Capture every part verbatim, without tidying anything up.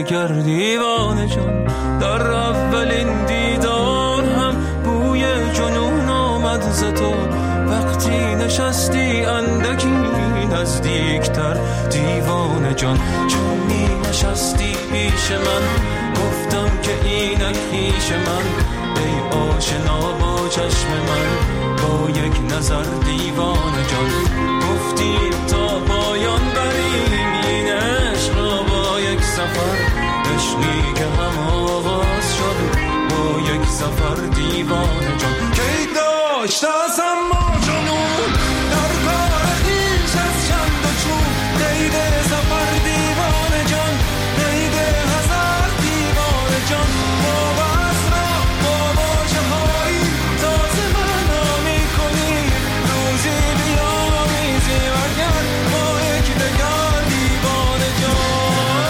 اگر دیوانه جان. در اولین دیدار هم بوی جنون آمد ز تو، وقتی نشستی اندکی نزدیکتر دیوانه جان. چون می نشستی پیش من گفتم که اینک پیش من، ای آشنا با چشم من با یک نظر دیوانه جان. گفتی تا پایان بریم این عشق را با یک سفر، عشقی که هم آغاز شد با یک سفر دیوانه جان. کی داشت از اما جنون در کار خویش از چند و چون، قید سفر دیوانه جان، قید هزار دیوانه جان. با بسرا با باشه هایی تازه معنا می کنی، روزی بیامیزی وگر با یک دگر دیوانه جان.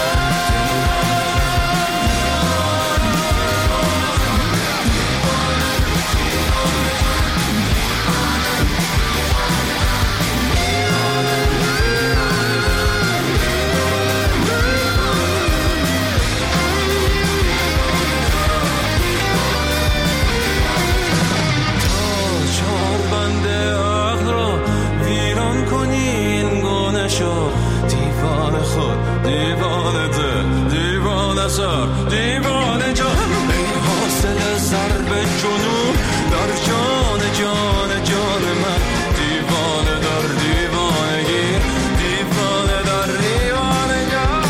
دیوانه خود دیوانه دل دیوانه سر دیوانه جان. ای حاصل ضرب جنون در جان جان جان من، دیوانه در دیوانگی دیوانه در دیوانه جان.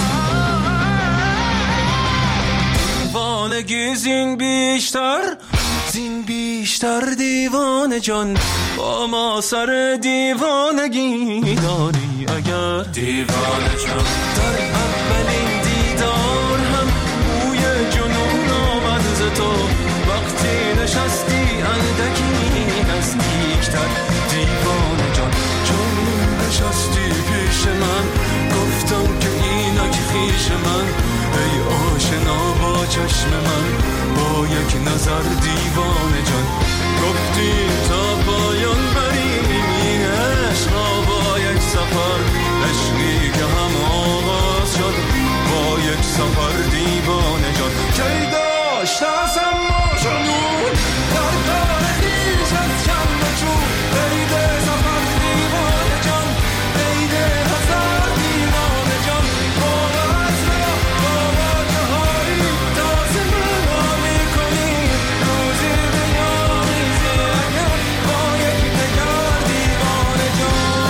دیوانگی زین بیشتر زین بیشتر دیوانه جان. با ما سر دیوانگی داری اگر دیوانه جان. در اولین دیدار هم بوی جنون آمد ز تو، وقتی نشستی اندکی نزدیکتر دیوانه جان. چون نشستی پیش من گفتم که اینک خویش من، ای آشنا با چشم من با یک نظر دیوانه جان. گفتی تا پایان بریم این عشق را با یک سفر، عشقی که هم آغاز شد با یک سفر دیوانه جان. کی داشت از اما جنون در کار خویش از چند و چون، قید سفر دیوانه جان، قید هزار دیوانه جان. با بسرا با باجه هایی تازه معنا می کنی، روزی بیامیزی اگر با یک دگر دیوانه جان.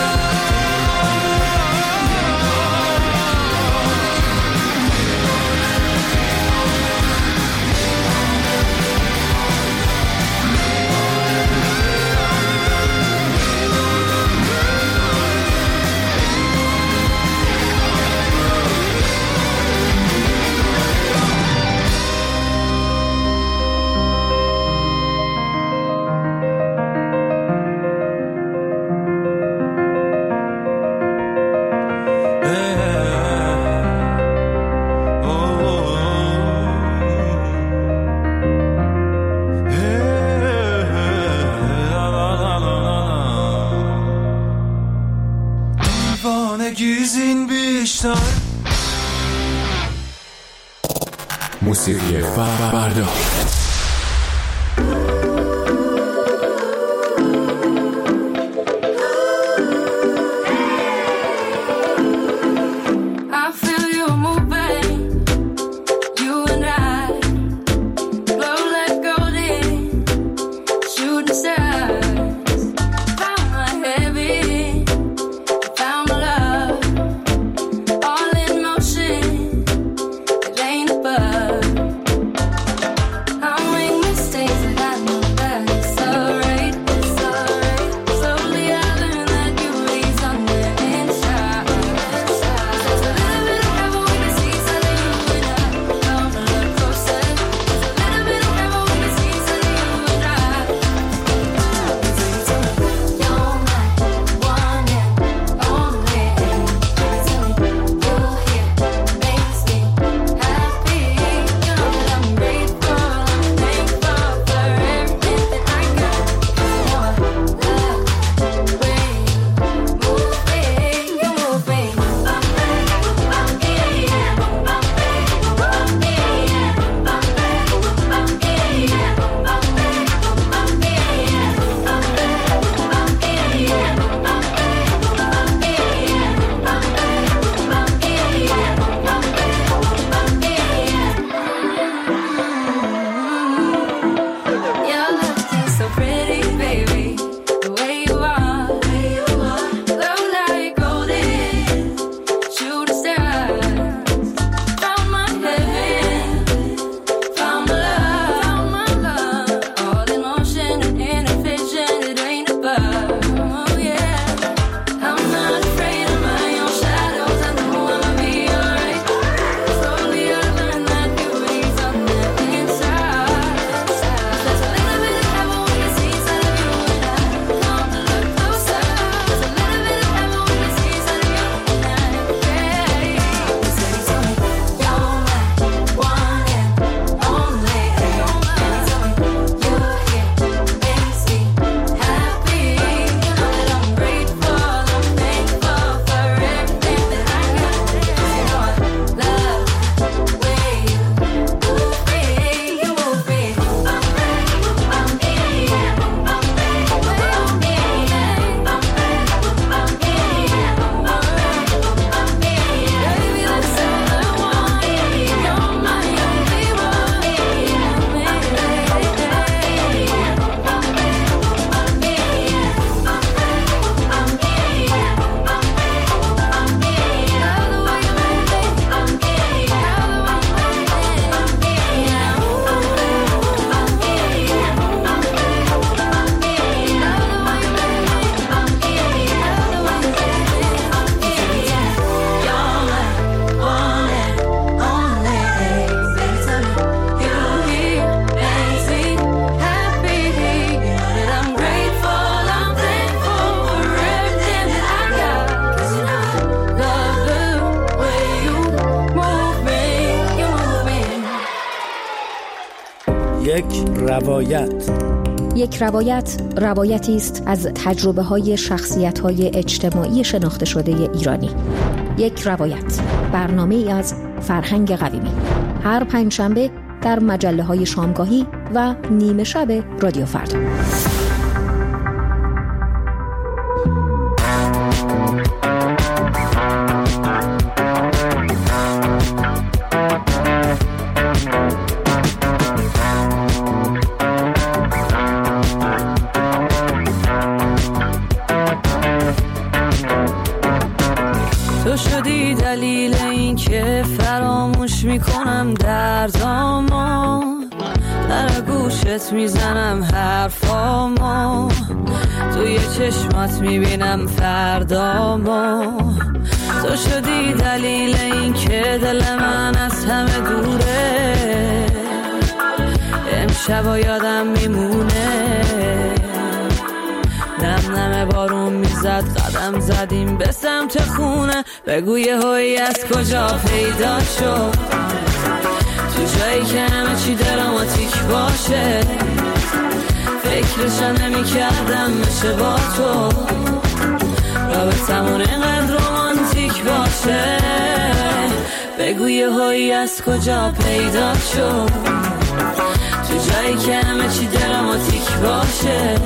موسیقی فردا. I'm یک روایت. یک روایت روایتی است از تجربه‌های شخصیت‌های اجتماعی شناخته شده ایرانی. یک روایت، برنامه‌ای از فرهنگ قویمی. هر پنجشنبه در مجله‌های شامگاهی و نیمه شب رادیو فردا. تو شدی دلیل این که فراموش میکنم دردامو، در گوشت میزنم حرفامو، توی چشمات میبینم فردامو. تو شدی دلیل این که دل من از همه دوره، امشب و یادم میمونه. نم نم بارون میزد، قدم زدیم به سمت خونه. بگو یه هوی از کجا پیدا شد، تو جایی که همه چی دراماتیک باشه. فکرشم نمی کردم میشه با تو رابطمون اینقدر رومانتیک باشه. بگو یه هوی از کجا پیدا شد، تو جایی که همه چی دراماتیک باشه.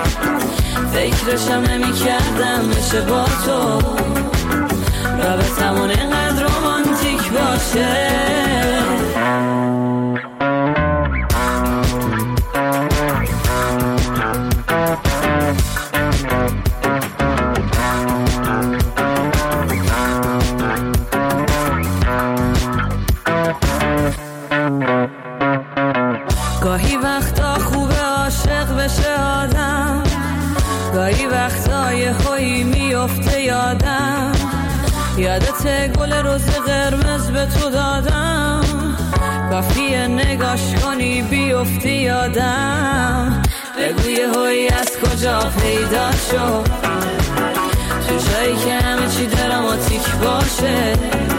فکرشم نمی کردم میشه با تو رابطمون اینقدر رومانتیک باشه. گاهی وقتا خوبه عاشق بشه آدم، گاهی وقتا یه هایی میفته یادم. یادت گل روز قرمز به تو دادم، کافیه نگاش کنی بیفتی یادم. بگو یه هایی از کجا پیدا شد، تو جایی که همه چی دراماتیک باشه.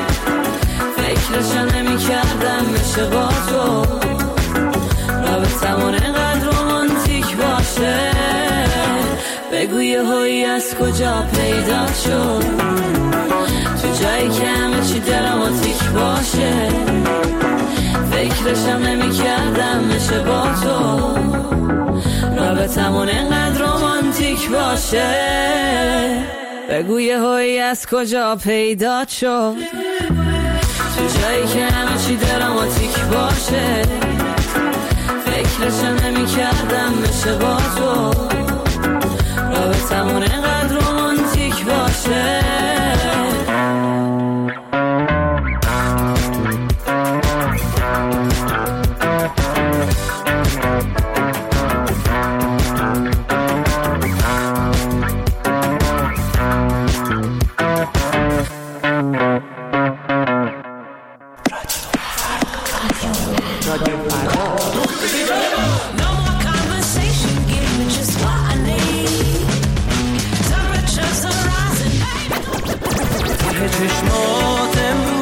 فکرشم نمی کردم میشه با تو رابطمون اینقدر رومانتیک باشه. بگو یه هایی از کجا پیدا شد، تو جایی که همه چی دراماتیک باشه. فکرشم نمی کردم میشه با تو رابطمون اینقدر رومانتیک باشه. بگو یه هایی از کجا پیدا شد، تو جایی که همه چی دراماتیک باشه. فکرشم نمی کردم میشه با تو رابطمون اینقدر رومانتیک باشه. چشمات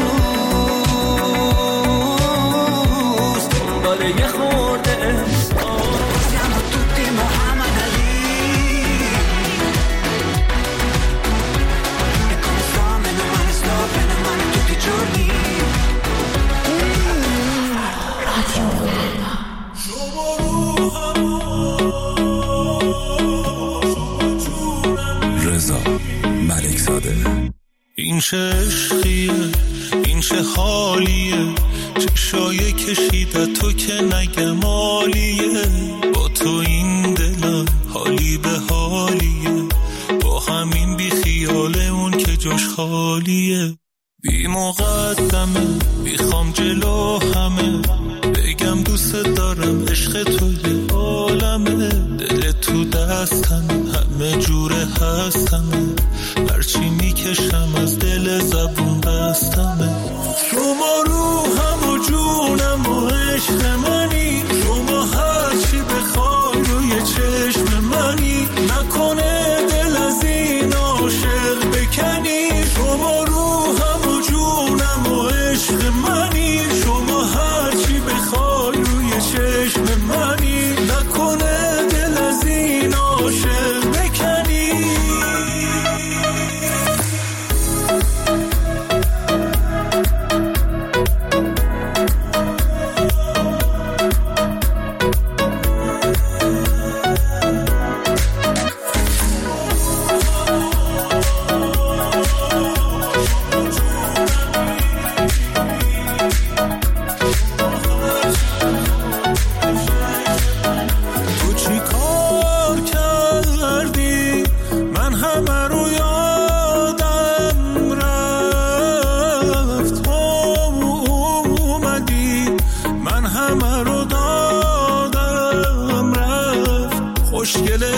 امروز دنبال یه خورده Siamo tutti Muhammad Ali E come sto, meno male sto, bene o male tutti i giorni. رضا ملکزاده. این چه عشقیه، این چه حالیه، چشای کشیده تو که نگم عالیه. با تو این دلم حالی به حالیه، با همین بی خیال اون که جاش خالیه. بی مقدمه میخوام جلو همه بگم دوست دارم، عشق تو یه عالمه. دل تو دستمه همه جوره هستمه، هرچی میکشم از دل زبون بستمه. شما روحم و جونم و عشق منی، شما هرچی بخوای روی چشم منی. نکنه دل از این عاشق بکنی، شما روحم و جونم و عشق منی. شما هرچی بخوای روی چشم منی.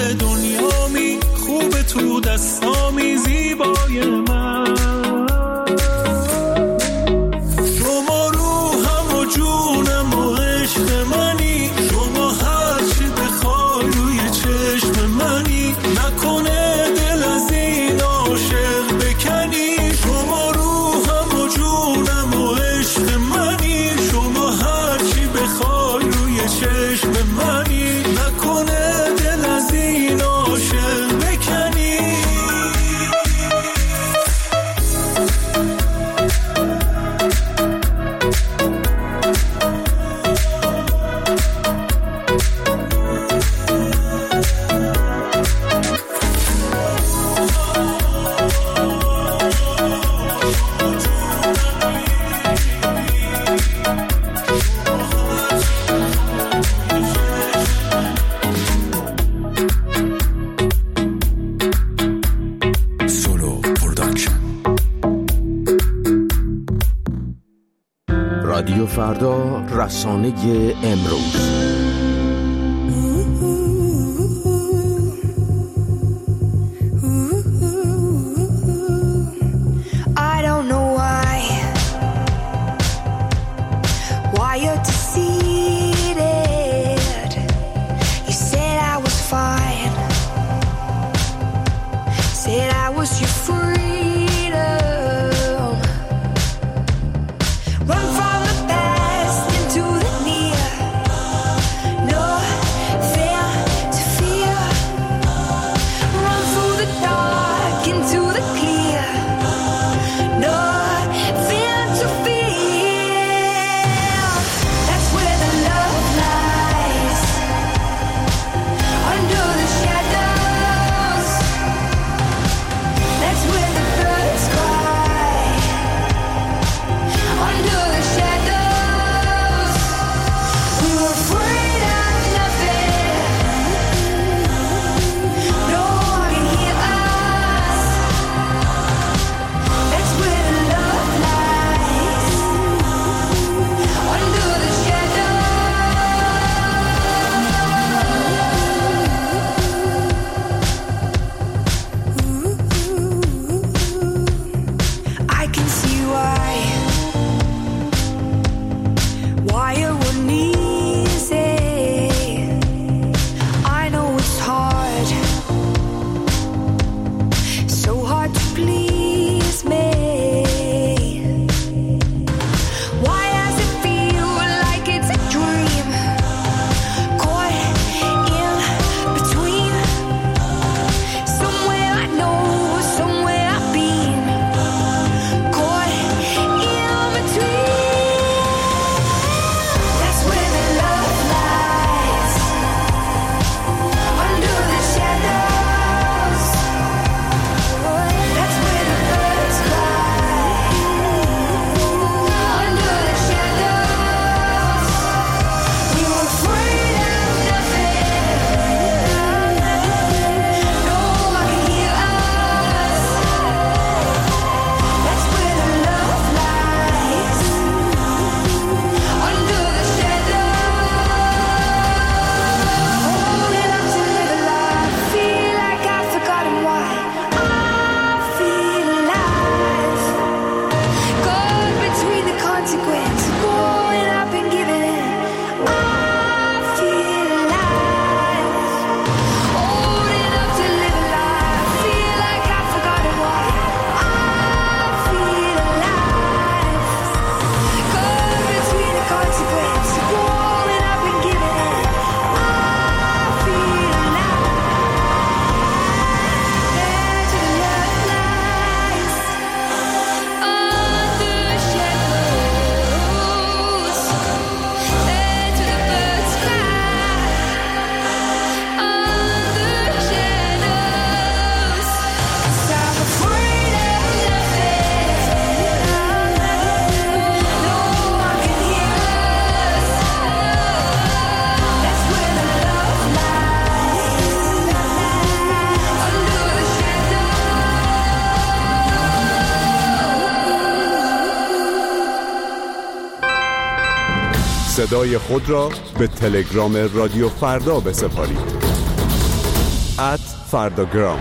دنیامی، خوب تو دستامی زیبای من. شما روحم و جونم و عشق منی، شما هرچی بخوای روی چشم منی، نکنه دل از این عاشق بکنی. شما روحم و جونم و عشق منی، شما هرچی بخوای روی چشم منی، نکنه دل از این عاشق بکنی. رادیو فردا، رسانه امروز. I don't know why Why you're defeated. You said I was fine, said I was your freedom. Run from the past into the near. No fear to fear. Run through the dark into the clear. No fear to fear. That's where the love lies, under the shadows. That's where the birds cry, under the shadows. We were afraid of nothing. No one can hear us. That's where the love lies, under the shadows. I can see why Why it wouldn't easy. I know it's hard, so hard to please me. Why does it feel like it's a dream, caught in between? Somewhere I know, somewhere I've been, caught in between. That's where the love lies, under the shadows. That's where the birds cry, under the shadows. We were afraid of nothing. No one can hear us. That's where the love lies, under the shadows. Holding up to live alive. Feel like I've forgotten why I feel alive. Caught between the consequence, growing up and giving in. I feel alive. Holding up to live alive. Feel like I've forgotten why I feel alive. Caught between the consequence, growing up and giving in. I feel alive. There to the love lies, under shadows. There to the birds cry, under shadows. 'Cause I'm afraid of nothing. No one can hear us. That's where the love lies, under the shadows. صدای خود را به تلگرام رادیو فردا بسپارید. ات فرداگرام.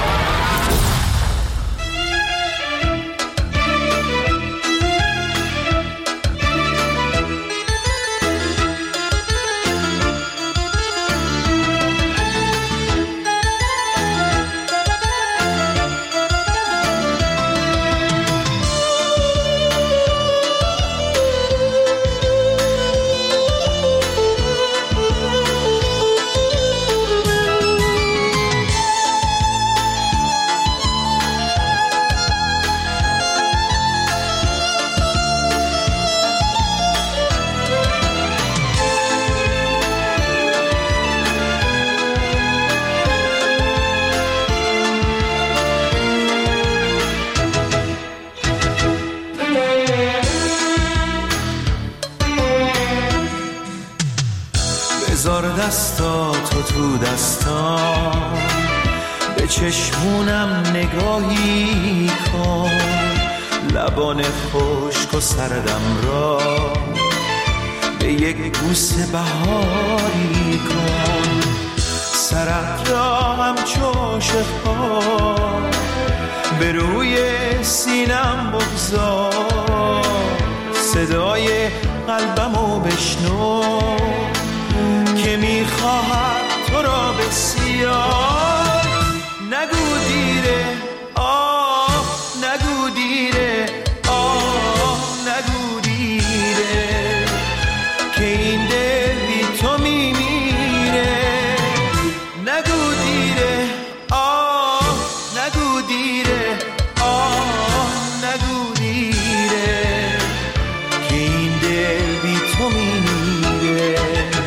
بذار دستاتو تو دستام، به چشمونم نگاهی کن، لبان خشک و سردم را به یک بوس بهاری کن، سرت را همچو عاشق‌ها به روی سینم بگذار، صدای قلبمو بشنو که میخواهد تو را بسیار. نگو دیره آه، نگو دیره آه، نگو دیره که این دل بی تو میمیره. نگو دیره آه، نگو دیره آه، نگو دیره که این دل بی تو میمیره.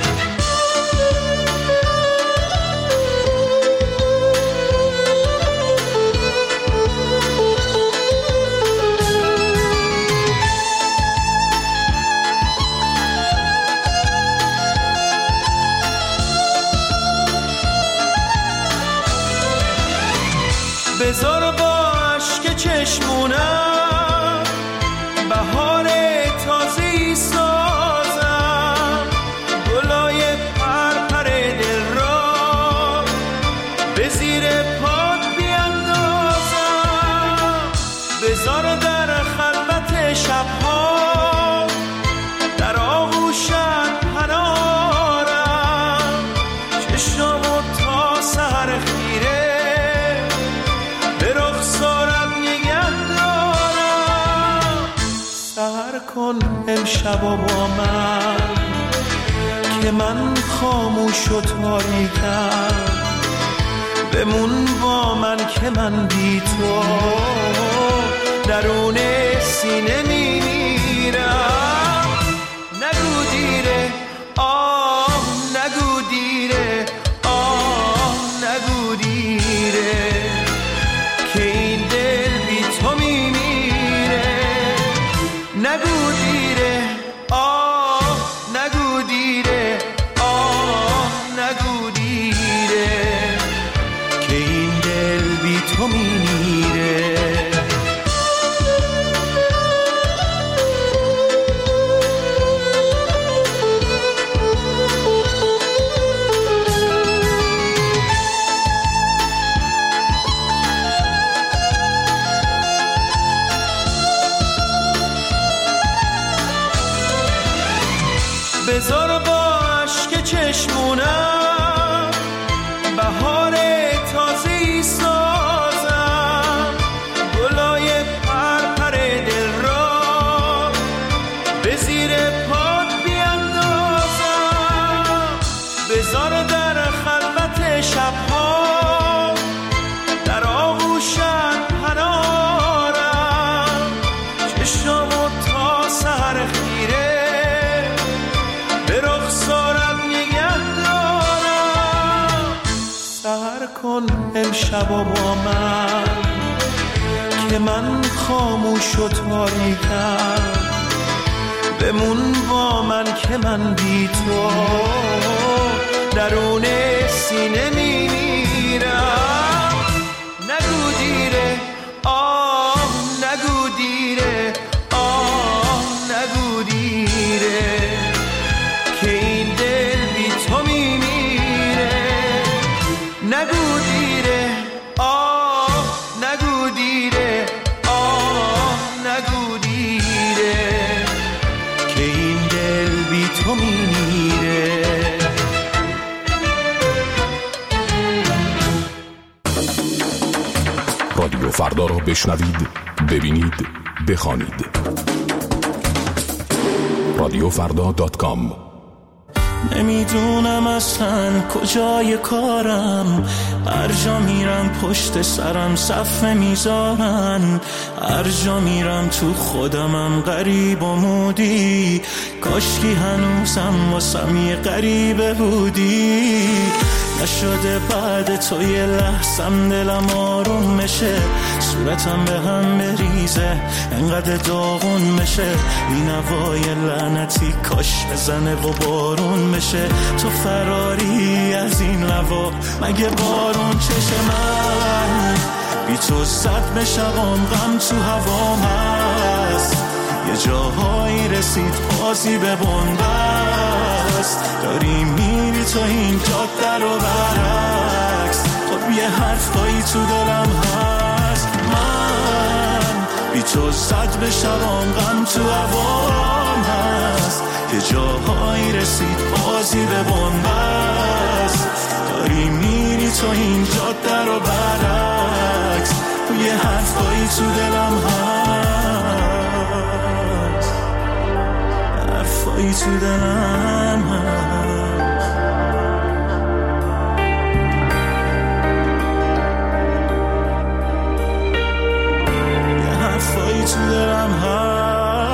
بذار با عشق چشمونم بهار تازه‌ای سازم، گلای پرپر دل را به زیر پات بیندازم. بذار در خلوت شبها در آغوشت پنارم، چشمو تا سحر خیره کن امشب و با من که من خاموش و تاریکم، بمون با من که من بی تو درون سینه میمیرم. نگو دیره آه، نگو دیره آه، نگو دیره که این دل بی تو میمیره. نگو دیره آه، نگو دیره آه، نگو دیره که این دل بی تو میمیره. بذار با عشق چشمونم بهار تازه‌ای سازم، گلای پرپر دل را به زیر پات بیندازم. بذار در خلوت شبها در آغوشت پنارم، چشمو تا سحر خیره کن امشب و با من که من خاموش و تاریکم، بمون با من که من بی تو درون سینه میمیرم. نگو دیره آه، نگو دیره آه، نگو دیره که این دل بی تو میمیره. نگو رادیو فردا را بشنوید، ببینید، بخوانید. رادیو فردا دات کام. نمیدونم اصلا کجای کارم، هر جا میرم پشت سرم صفه میذارن، هر جا میرم تو خودمم غریب و مودی، کاشکی هنوزم واسم یه غریبه بودی. نشده بعد تو یه لحظم دلم آروم بشه، صورتم به هم بریزه انقدر داغون بشه، این هوای لعنتی کاش بزنه و بارون بشه. تو فراری از این لوا مگه بارون چشه؟ من بی تو صد بشوام غم تو هوام هست، یه جاهایی رسید بازی به بنبست، داری میری تو این جاده رو برعکس، خب یه حرفایی تو دلم هست. من بی تو صد بشوام غم تو هوام هست، یه جاهایی رسید بازی به بنبست، داری میری تو این جاده رو برعکس، یه حرفایی تو دلم هست، حرفایی تو دلم هست، یه حرفایی تو دلم هست.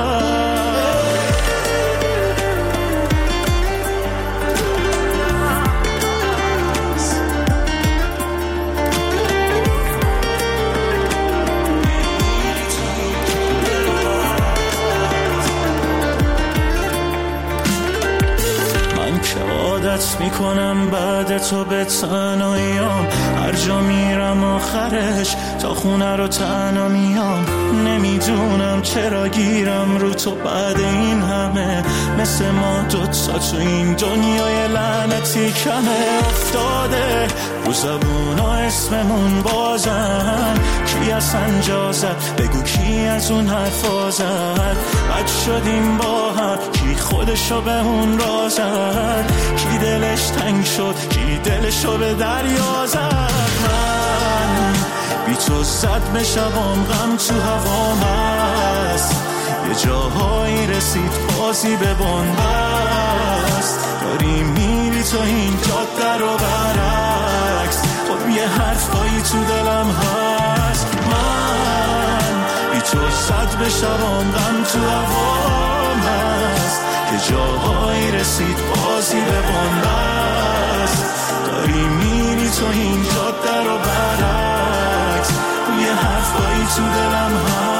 عادت میکنم بعد تو به تنهاییام، هر جا میرم آخرش تا خونه رو تنها میام، نمیدونم چرا گیرم رو تو بعد این همه، مثل ما دوتا تو این دنیای لعنتی کمه افتاده رو زبونا اسممون بازن، کی اصلا جا زد بگو کی از اون حرفا زد، بد شدیم با هم کی خودشو به اون را زد، کی دلش تنگ شد کی دلشو به دریا زد. من بی تو صد بشوام غم تو هوام هست، یه جاهایی رسید بازی به بنبست، داری میری تو این جاده رو برعکس، خب یه حرفایی تو دلم هست. من بی تو صد بشوام غم تو هوام هست، یه جاهایی رسید بازی به بنبست، داری میری تو این جاده رو برعکس، یه حرفایی تو دلم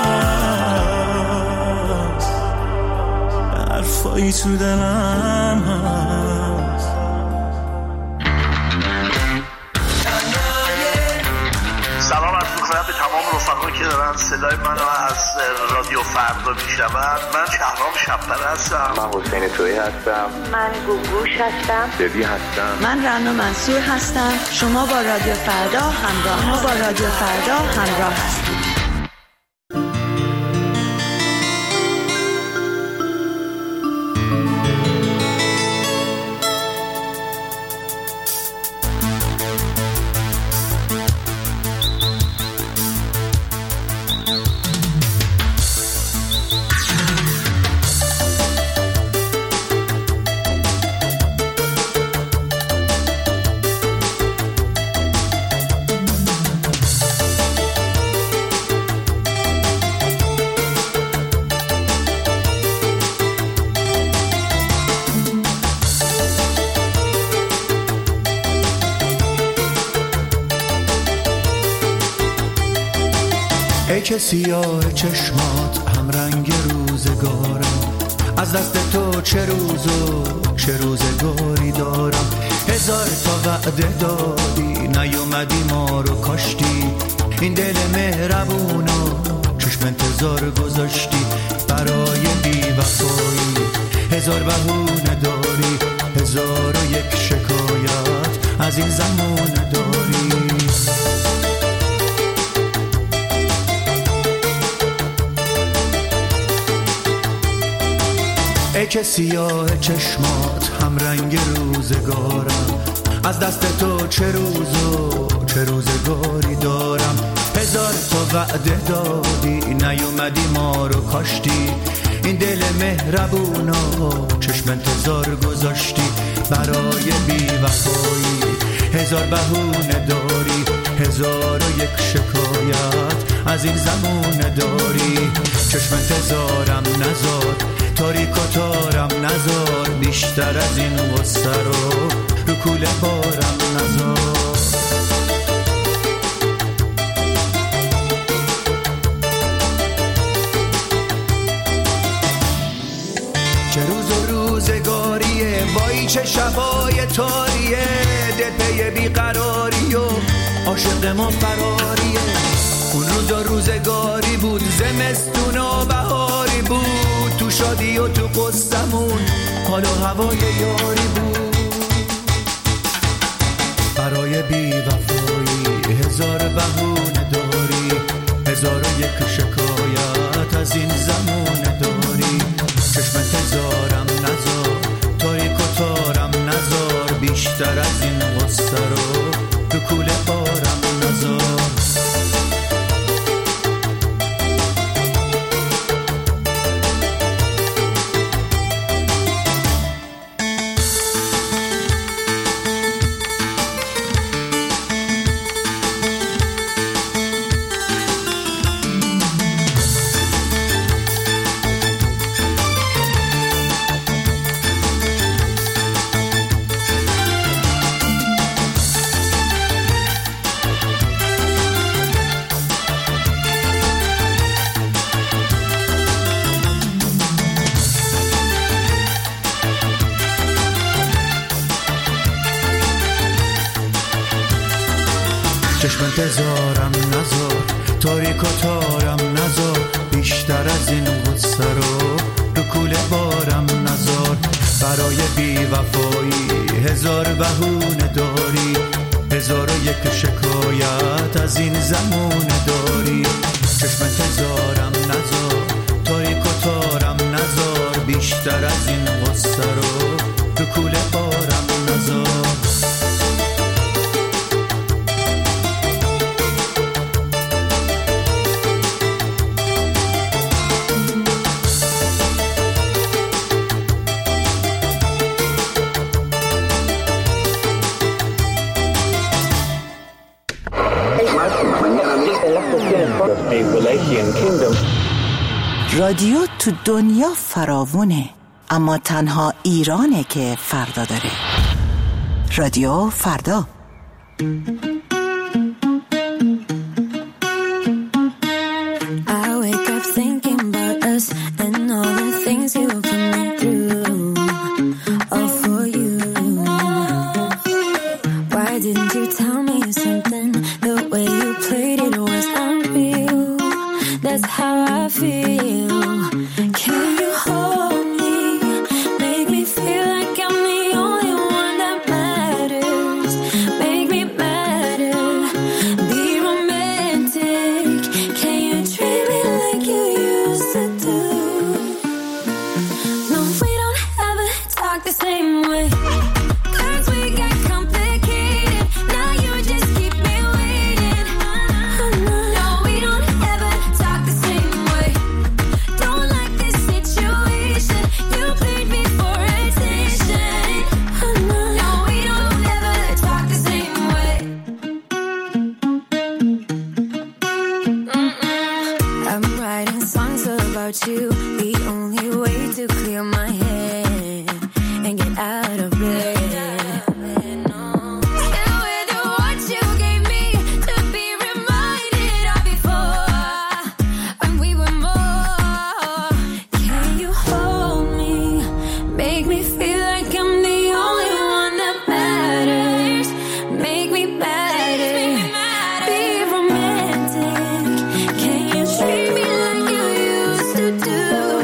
هست، حرفایی تو دلم هست. سلام عرض می‌کنم به تمام رفقا که دارن صدای منو از رادیو فردا میشنون. من شهرام شب‌پره هستم. من حسین تویی هستم. من گوگوش هستم. دبی هستم. من رنا منصور هستم. شما با رادیو فردا همراه ما با رادیو فردا همراه هستید. ای که سیاه چشمات هم رنگ روزگارم، از دست تو چه روز و چه روزگاری دارم، هزار تا وعده دادی نیومدی ما رو کاشتی، این دل مهربونو چشم انتظار گذاشتی، برای بی وفایی هزار بهونه داری، هزار و یک شکایت از این زمان داری. ای که سیاه چشمات هم رنگ روزگارم، از دست تو چه روز و چه روزگاری دارم، هزار وعده دادی نیومدی ما رو کاشتی این دل مهربونو چشم انتظار گذاشتی برای بی وفایی هزار بهونه داری هزار و یک شکایت از این زمونه داری چشم انتظارم نزار تاریک و تارم نزار بیشتر از این غصه رو رو کوله بارم نزار چه روز و روزگاریه وای چه شبای تاریه دل پی بیقراری و عاشق ما فراریه اون روز و روزگاری بود زمستون و بهاری بود تو شادی و تو قصمون حال و هوای یاری بود برای بی وفایی هزار بهونه داری هزار و یک شکایت از این زمونه داری چشم انتظارم نزار تاریک و تارم نزار بیشتر از این غصه رو تو کوله بارم نزار چشم انتظارم نزار تاریک و تارم نزار بیشتر از این غصه رو رو کوله بارم نزار برای بی وفایی هزار بهونه داری هزار و یک شکایت از این زمونه داری چشم انتظارم نزار تاریک و تارم نزار بیشتر از این غصه رو رو کوله بارم نزار رادیو تو دنیا فراوونه اما تنها ایرانه که فردا داره. رادیو فردا. I wake up thinking about us and all the things you put me through, all for you. Why didn't you tell me something? The way you played it was unreal. That's how I feel. Can you hold me? Make me feel like I'm the only one that matters. Make me matter. Be romantic. Can you treat me like you used to do? No, we don't ever talk the same way. Cause we got complicated. Now you just keep me waiting. No, we don't ever talk the same way. Don't like this situation. You played me for attention. No, we don't ever talk the same way. Mm-mm. I'm writing songs about you. The only way to clear my head and get out of bed. Still with what you gave me to be reminded of before when we were more. Can you hold me? Make me feel like I'm the only one that matters. Make me matter. Be romantic. Can you treat me like you used to do?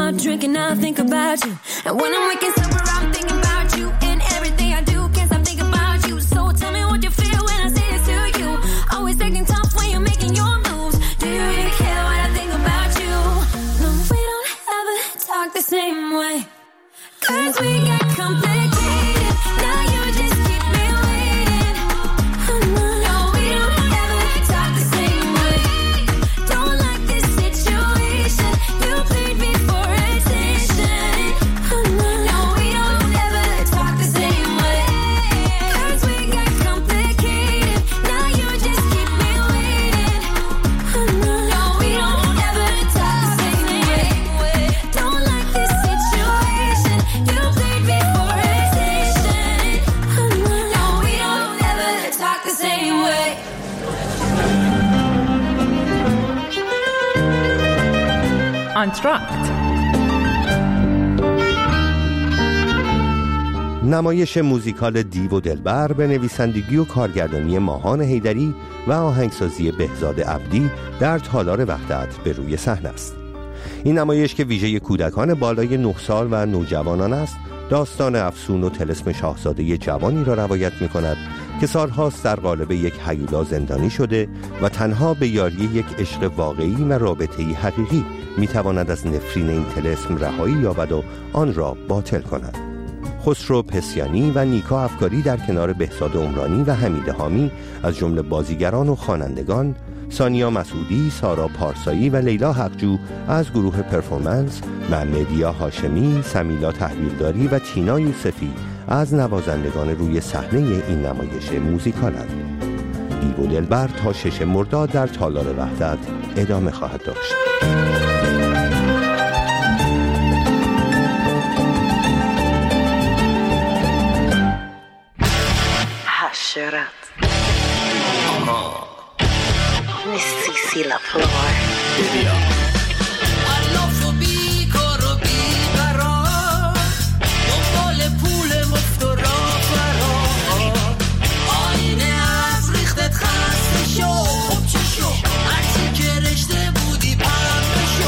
hard drinking, I think about you. And when I'm waking sober, I'm thinking about you. And everything I do, can't stop thinking about you. So tell me what you feel when I say this to you. Always acting tough when you're making your moves. Do you really care what I think about you? No, we don't ever talk the same way. Cause we got complicated. Now you just keep me waiting. No, we don't ever talk the same way. Don't like this situation. You played me for attention. No, we don't ever talk the same way. Cause we got complicated. Now you just keep me waiting. No, we don't ever talk the same way. Don't like this situation. You played me for attention. No, we don't ever talk the same way. آنتراکت نمایش موزیکال دیو و دلبر به نویسندگی و کارگردانی ماهان حیدری و آهنگسازی بهزاد عبدی در تالار وحدت به روی صحنه است. این نمایش که ویژه کودکان بالای نه سال و نوجوانان است، داستان افسون و طلسم شاهزاده جوانی را روایت می کند که سالهاست در قالب یک هیولا زندانی شده و تنها به یاری یک عشق واقعی و رابطه‌ای حقیقی می تواند از نفرین این طلسم رهایی یابد و آن را باطل کند. خسرو پسیانی و نیکا افکاری در کنار بهزاد عمرانی و حمید حامی از جمله بازیگران و خوانندگان، سانیا مسعودی، سارا پارسایی و لیلا حقجو از گروه پرفورمنس و مدیا هاشمی، سمیلا تحویلداری و تینا یوسفی از نوازندگان روی صحنه این نمایش موزیکالند. دیو و دلبر تا شش مرداد در تالار وحدت ادامه خواهد داشت. حشرت نیستی لا فلور all'offo piccolo piccolo non vuole pule molto farò آینه از ریختت خسته شو خب چی شو هرچی که رشته بودی پرم بشو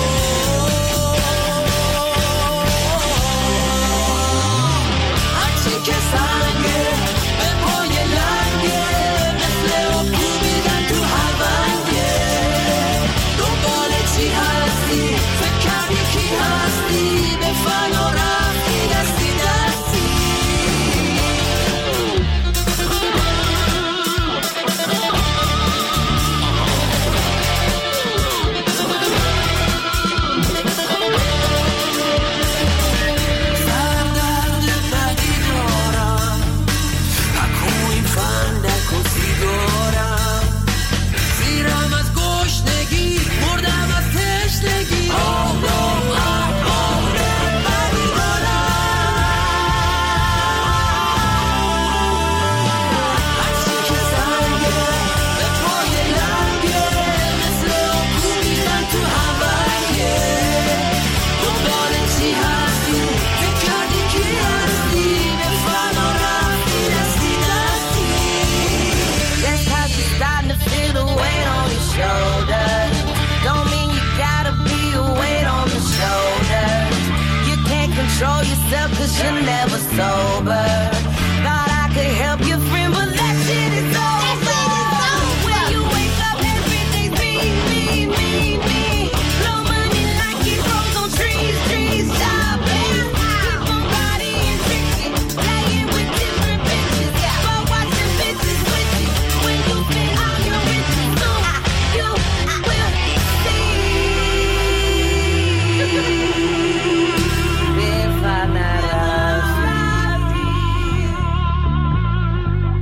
هرچی که سنگه به پای لنگه مثل آبگو میدن تو هرونگه دنبال چی هستی فکر کردی کی هستی به فنا رفتی دستی دستی سردرد بدی دارم حکو این فندک و سیگارم زیرم از گشنگی مردم از تشنگی آه آه آه آه بدی دارم هرچی که سنگه به پای لنگه مثل آبگو میرن تو هونگه دنبال چی هستی فکر کردی کی هستی به فنا رفتی دستی دستی Just cause you're starting to feel the weight on your shoulders don't mean you gotta be a weight on the shoulders. You can't control yourself cause you're never sober. Thought I could help you, friend, but that shit is over. When you wake up, everything's me, me, me, me. Blow money like it grows on trees, trees. Stop it. Keep on bodying tricky, playing with different bitches. But watching bitches with you when you spend all your riches. So you will see. If I not love you.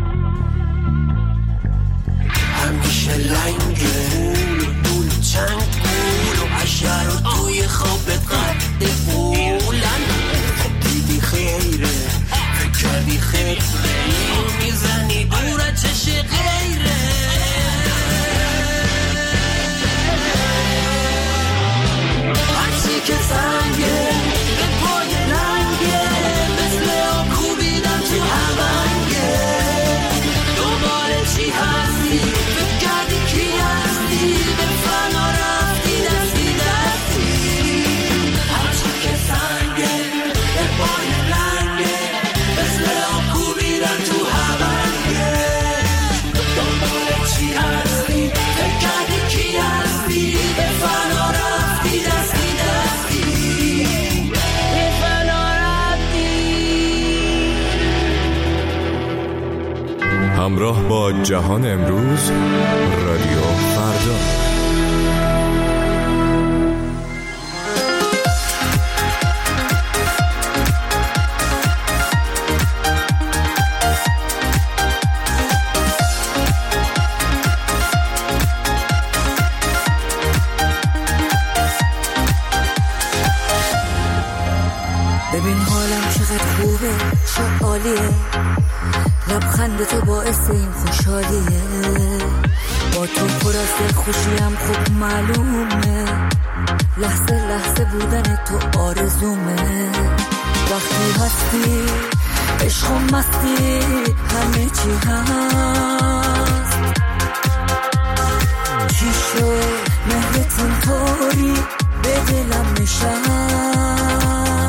همراه با جهان امروز، رادیو فردا. ببین حالم چقدر خوبه، چه عالیه، لبخند تو باعث این خوشحالیه، با تو پر از دلخوشیم خوب معلومه، لحظه لحظه بودن تو آرزومه، وقتی هستی عشق و مستی همه چی هست، چی شد مهرت اینطوری به دلم نشست،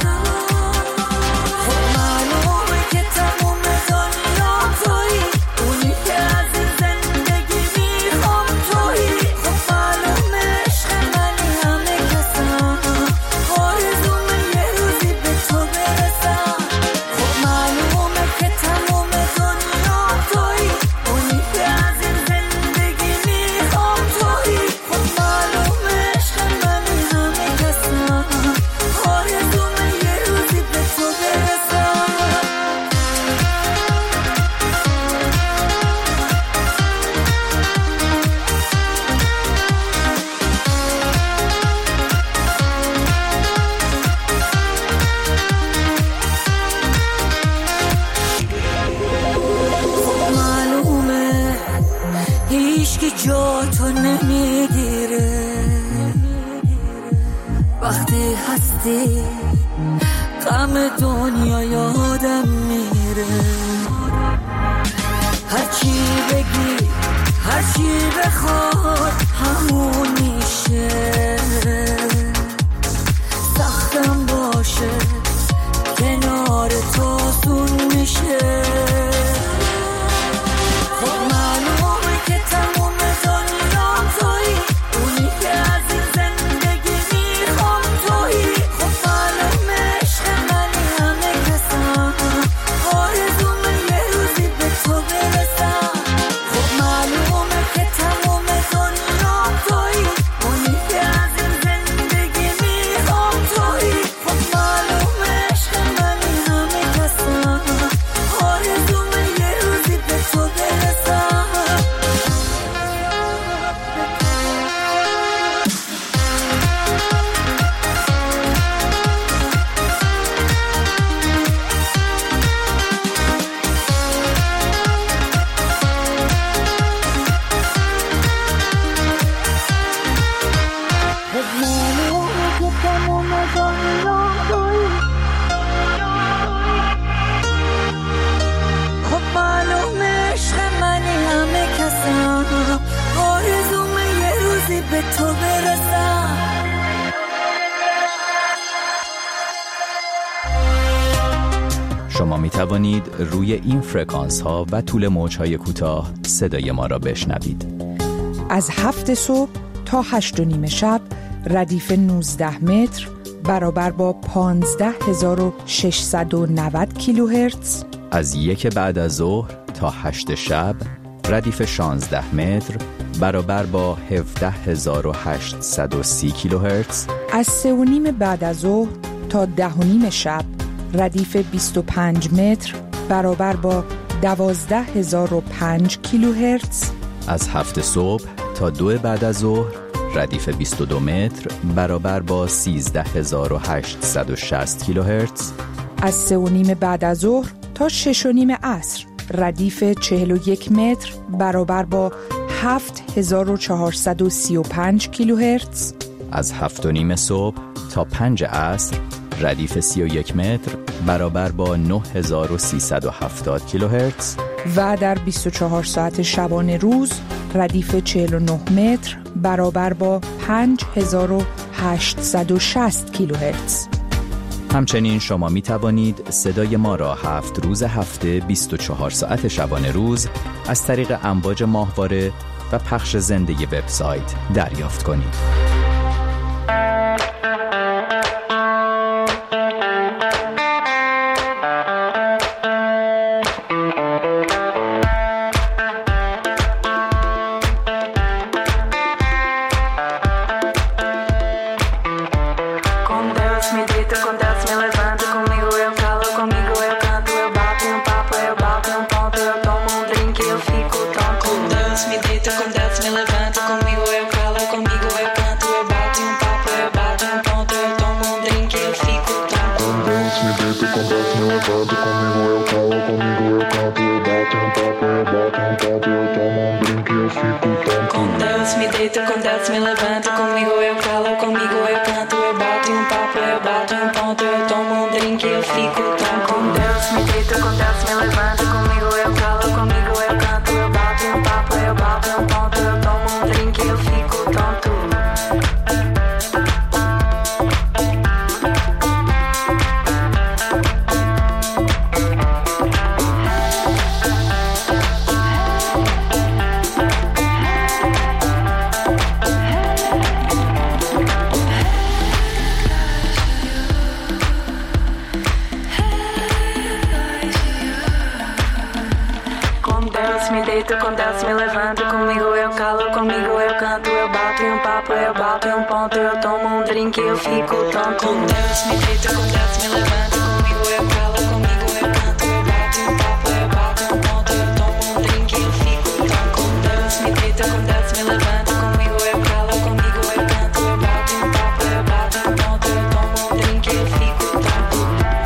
جا تو نمیگیره، وقتی هستی غم دنیا یادم میره، هرچی بگی هرچی بخواد همون میشه، سختم باشه کنار تو سون میشه، خب معلومه که تموم دنیا تویی، اونی که از این زندگی میخوام تویی، خب معلومه عشق منی همه کسم، آرزومه یه روزی به تو برسم، خب معلومه که تموم دنیا تویی، اونی که از این زندگی میخوام تویی، خب معلومه عشق منی همه کسم، آرزومه یه روزی به تو برسم. به تو برسم. شما می توانید روی این فرکانس ها و طول موج های کوتاه صدای ما را بشنوید. از هفت صبح تا هشت و نیم شب ردیف نوزده متر برابر با پانزده هزار و ششصد و نود کیلوهرتز. از یک بعد از ظهر تا هشت شب ردیف شانزده متر برابر با هفده هزار و هشتصد و سی کیلوهرتز. از سه و نیم بعد از ظهر تا ده و نیم شب ردیف بیست و پنج متر برابر با دوازده هزار و پنج کیلوهرتز. از هفت صبح تا دو بعد از ظهر ردیف بیست و دو متر برابر با سیزده هزار و هشتصد و شصت کیلوهرتز. از سه و نیم بعد از ظهر تا شش و نیم عصر ردیف چهل و یک متر برابر با هفت هزار و چهارصد و سی و پنج کیلوهرتز. از هفت و نیم صبح تا پنج عصر ردیف سی و یک متر برابر با نه هزار و سیصد و هفتاد کیلوهرتز. و در بیست و چهار ساعت شبانه روز ردیف چهل و نه متر برابر با پنج هزار و هشتصد و شصت کیلوهرتز. همچنین شما می توانید صدای ما را هفت روز هفته بیست و چهار ساعت شبانه روز از طریق امواج ماهواره و پخش زنده وبسایت دریافت کنید. me deito, acontece, me levanto, comigo eu calo, comigo eu canto, eu bato um papo, eu bato um ponto, eu tomo um drink e eu fico tonto. Com Deus me deito, com Deus me levanto, comigo eu calo, comigo eu canto, eu bato um papo, eu bato um ponto, eu tomo um drink e eu fico tonto. Com Deus me deito, com Deus me levanto, comigo eu calo, comigo eu canto, eu bato um papo, eu bato um ponto, eu tomo um drink e eu fico tonto. Com Deus me levanto, comigo eu calo, comigo eu canto, eu bato em um papo, eu bato em um ponto, eu tomo um drink e eu fico tonto. Com Deus me deito, com Deus me levanto, comigo eu calo, comigo eu canto, eu bato em um papo, eu bato em um ponto, eu tomo um drink e eu fico tonto. Com Deus me deito, com Deus me levanto, comigo eu calo, comigo eu canto, eu bato em um papo, eu bato em um ponto, eu tomo um drink e eu fico tonto.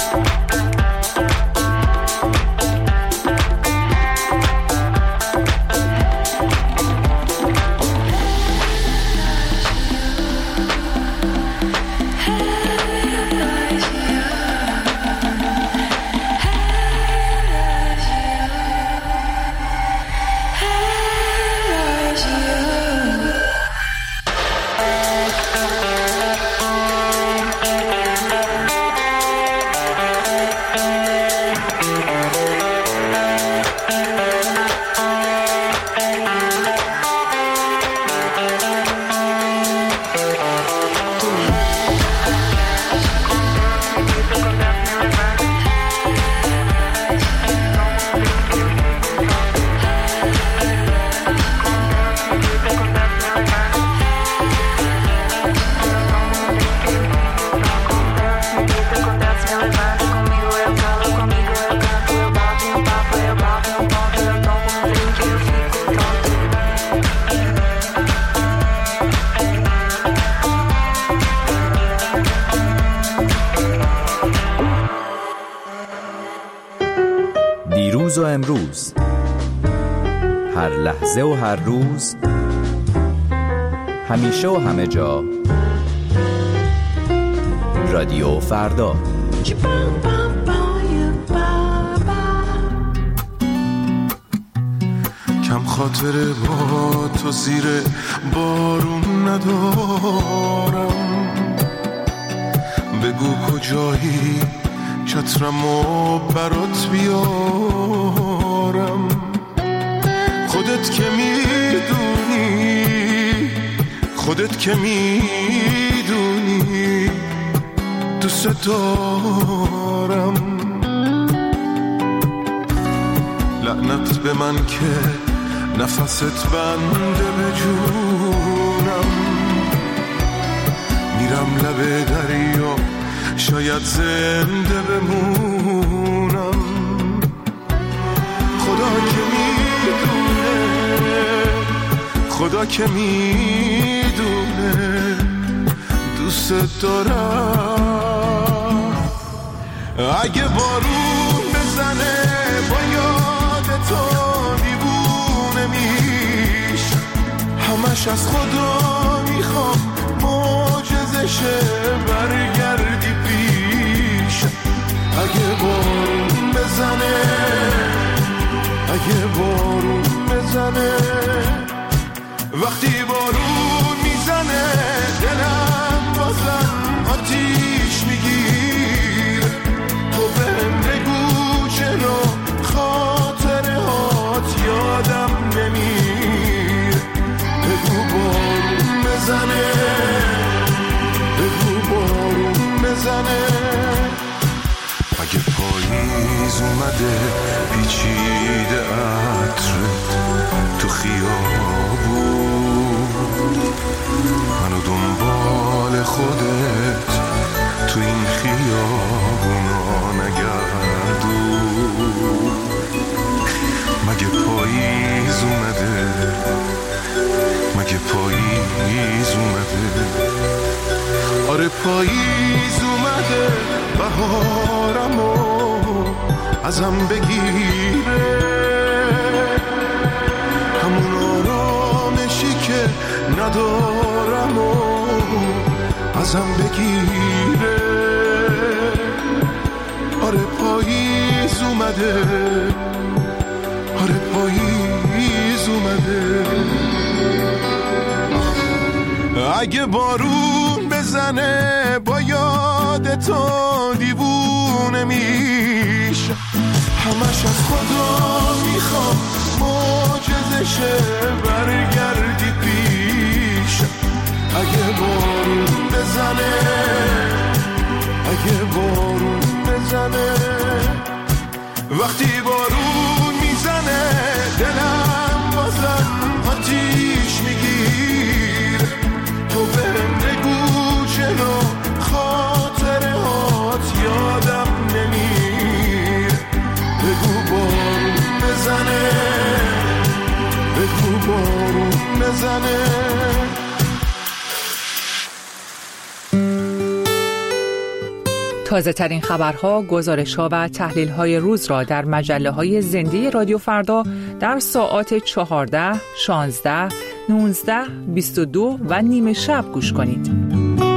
دیروز و امروز، هر لحظه و هر روز، همیشه و همه جا، رادیو فردا. کم خاطره با تو زیر بارون ندارم، بگو کجایی چترمو برات بیارم. خودت که میدونی، خودت که میدونی دوست دارم. لعنت به من که نفست بنده به جونم. میرم لب دریا شاید زنده بمونم. خدا که میدونه، خدا که میدونه دوست دارم. اگه بارون بزنه با یاد تو دیوونه میش، همش از خدا میخوام معجزشه برگردی پیش. اگه بارون بزنه، اگه بارون بزنه، وقتی بارون میزنه دلم بازم آتیش میگیر. تو بهم بگو چرا خاطره هات یادم نمیر. بگو بارون بزنه، بگو بارون بزنه. اگه پاییز اومده پیچیده عطرت تو خیابون، منو دنبال خودت تو این خیابونا نگردون. مگه پاییز اومده، مگه پاییز اومده، آره پاییز اومده، بهار دارم و ازم بگیره، همون آرامشی که ندارم و ازم بگیره. آره پاییز اومده، آره پاییز اومده. اگه بارون بزنه با یاد تو دیوونه میشه، همش از خدا میخوام معجزشه برگردی پیش. اگه بارون بزنه، اگه بارون بزنه، وقتی بارون میزنه دلم بازم آتیش میگیر. تو بهم بگو چرا خاطره هات یادم نمیر. بگو بارون بزنه، بگو بارون بزنه. تازه ترین خبرها، گزارش‌ها و تحلیل‌های روز را در مجله‌های زنده رادیو فردا در ساعات چهارده، شانزده، نوزده، بیست و دو و نیمه شب گوش کنید.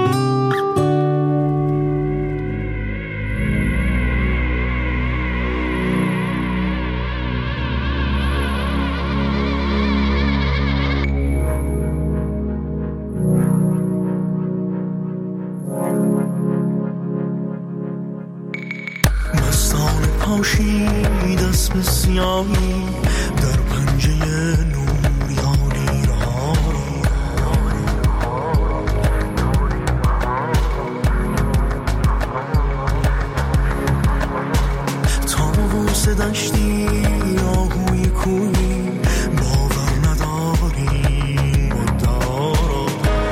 پاشید اسم سیاهی در پنجه نوریانی را، طاووس دشتی آهوی کوی باور نداری مدارا.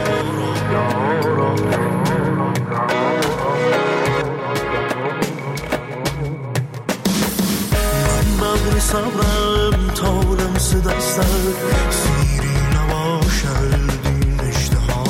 صبرم تا لمس دستت سیری نباشد این اشتها.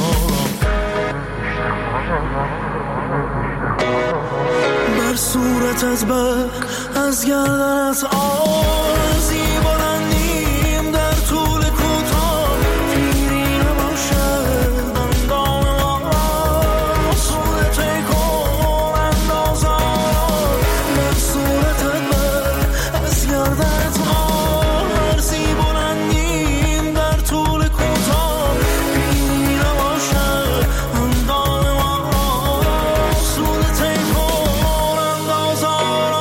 بر صورتت بر از گردنت آرزی بلندیم در طول کوتاه. پیری نباشد اندام ما صورت کن اندازان. بر صورتت بر از گردنت آرزی بلندیم در طول کوتاه. پیری نباشد اندام ما صورت کن اندازان.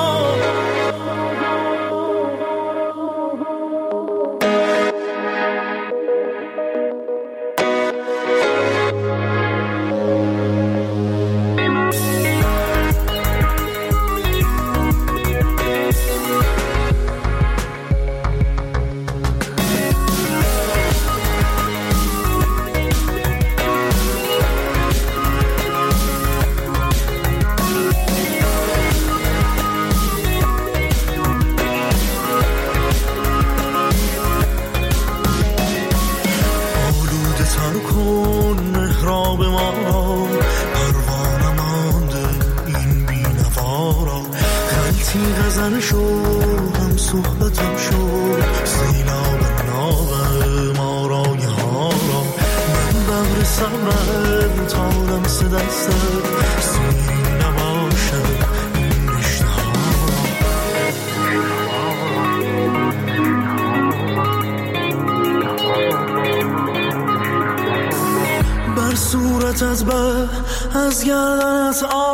غزل شو هم صحبتم شو سیلاب ناب ما رای ها را. من ببر صبرم تا لمس دستت سیری نباشد این رشته ها. بر صورتت بر از گردنت